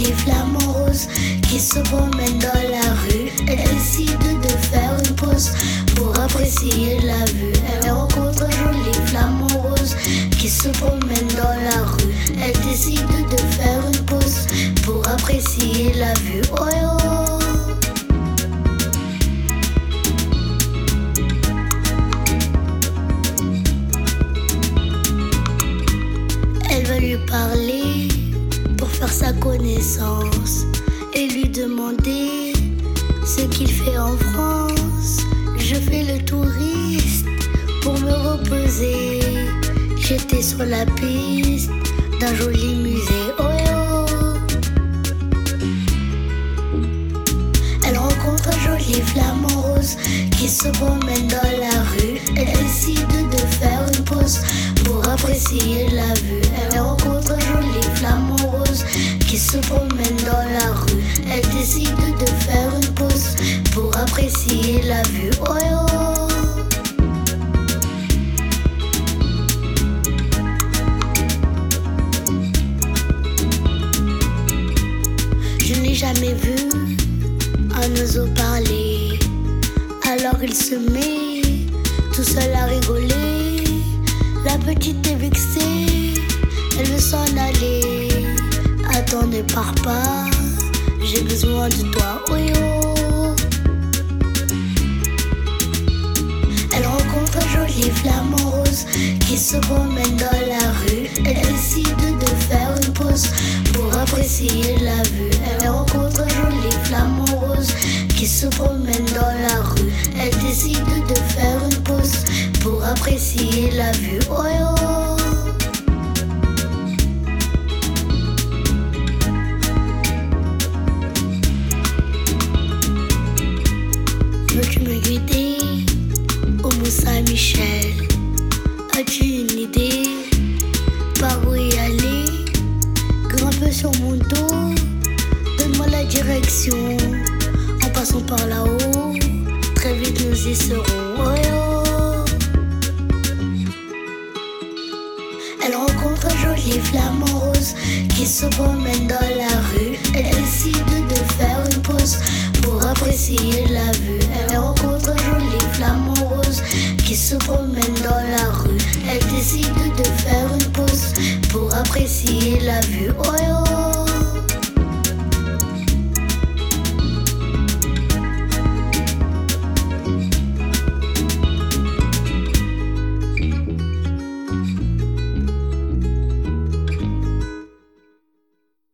jolie flamme rose qui se promène dans la rue. Elle décide de faire une pause pour apprécier la vue. Elle rencontre une jolie flamme rose qui se promène dans la rue. Elle décide de faire une pause pour apprécier la vue. Oh yo. Elle va lui parler pour faire sa connaissance et lui demander ce qu'il fait en France. Je fais le touriste pour me reposer. J'étais sur la piste d'un joli musée. Oh yo. Elle rencontre un joli flamant rose qui se promène dans la rue. Elle décide de faire une pause pour apprécier la vue. Elle rencontre un joli flamant rose qui se promène dans la rue. Elle décide de faire une pause pour apprécier la vue. Oh yo. Je n'ai jamais vu un oiseau parler, alors il se met tout seul à rigoler. La petite est vexée, elle veut s'en aller. Attends, ne pars pas, j'ai besoin de toi, oh yo. Elle rencontre un joli flamant rose qui se promène dans la rue. Elle décide de faire une pause pour apprécier la vue. Elle rencontre un joli flamant rose qui se promène dans la rue. Elle décide de faire une pause pour apprécier la vue. Oh yo. Veux-tu me guider au Mont-Saint-Michel? As-tu une idée par où y aller? Grimpe sur mon dos, donne-moi la direction. En passant par là-haut, très vite nous y serons. Oh yo. Elle rencontre un joli flamant rose qui se promène dans la rue. Elle décide de faire une pause pour apprécier la vue. Elle rencontre un joli flamant rose qui se promène dans la rue. Elle décide de faire une pause pour apprécier la vue. Oh yo.